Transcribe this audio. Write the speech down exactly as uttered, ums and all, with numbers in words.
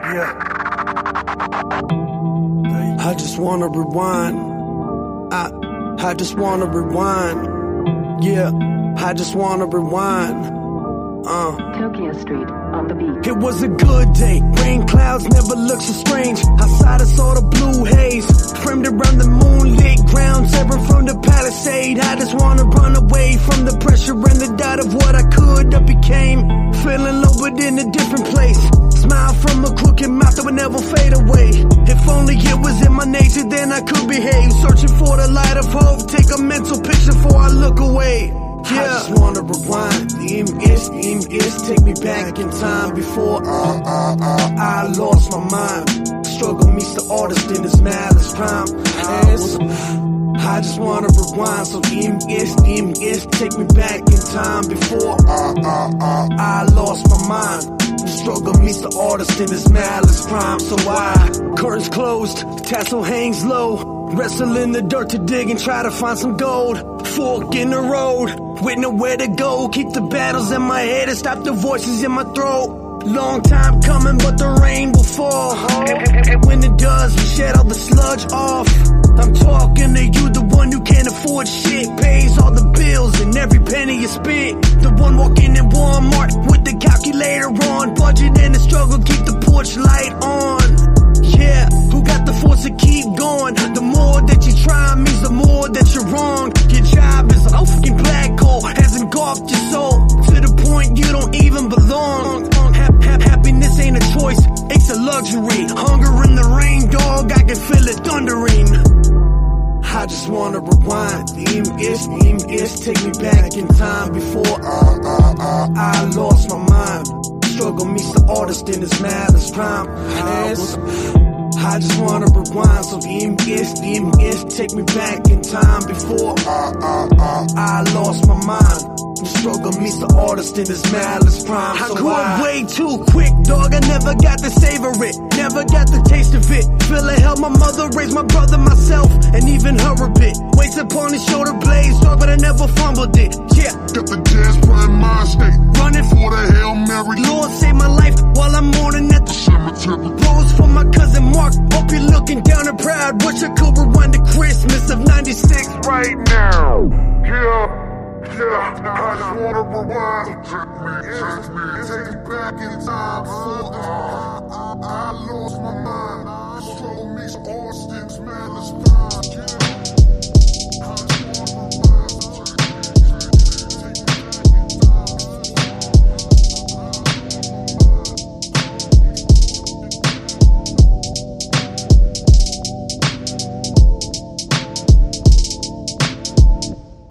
Yeah. I just wanna rewind. I, I just wanna rewind. Yeah, I just wanna rewind. Uh. Tokyo Street on the beach. It was a good day. Rain clouds never look so strange. Outside I saw the blue haze framed around the moonlit ground, tearing from the palisade. I just wanna run away from the pressure and the doubt of what I could have became. Feeling low but in a different place. Smile from a crooked mouth that would never fade away. If only it was in my nature, then I could behave. Searching for the light of hope. Take a mental picture before I look away. Yeah. I just wanna rewind. Im is, im is, take me back in time before uh, uh, uh, I lost my mind. Struggle meets the artist in his malice prime. Yes. I just wanna rewind. So im is, im is, take me back in time before uh, uh, uh, I lost my mind. Struggle meets the artist in his malice prime. So I, curtains closed, tassel hangs low. Wrestle in the dirt to dig and try to find some gold. Fork in the road, with nowhere to go. Keep the battles in my head and stop the voices in my throat. Long time coming, but the rain will fall. And when it does, we shed all the sludge off. I'm talking to you, the one who can't afford shit. Pays all the bills and every penny you spit. The one walking in Walmart with the calculator on. Budget and the struggle, keep the porch light on. Yeah, who got the force to keep going? The more that you try means the more that you're wrong. Your job is a fucking black hole, has engulfed your soul to the point you don't even belong. Ha ha happiness ain't a choice, it's a luxury. Hunger in the rain, dog, I can feel it thundering. I just wanna rewind. Im is, im is, take me back in time before uh, uh, uh, I lost my mind. Struggle meets the artist in his malice prime. Yes. I just wanna rewind. So im is, im is, take me back in time before uh, uh, uh, I lost my mind. Struggle meets the artist in his malice prime. So I grew up way too quick, dog. I never got to savor it, never got the taste of it. Feel like hell, my mother raised my brother, myself, and even her a bit. Weights upon his shoulder blades, dog, but I never fumbled it. Yeah, got the jazz prime mind state, running for the Hail Mary. Lord save my life while I'm mourning at the cemetery. Rose for my cousin Mark. Hope you're looking down and proud. Wish I could rewind to Christmas of ninety-six right now. Yeah. Yeah, I just wanna rewind. Take me, take me, take me back in time before uh, I, I lost my mind. Struggle meets Austin's malice prime.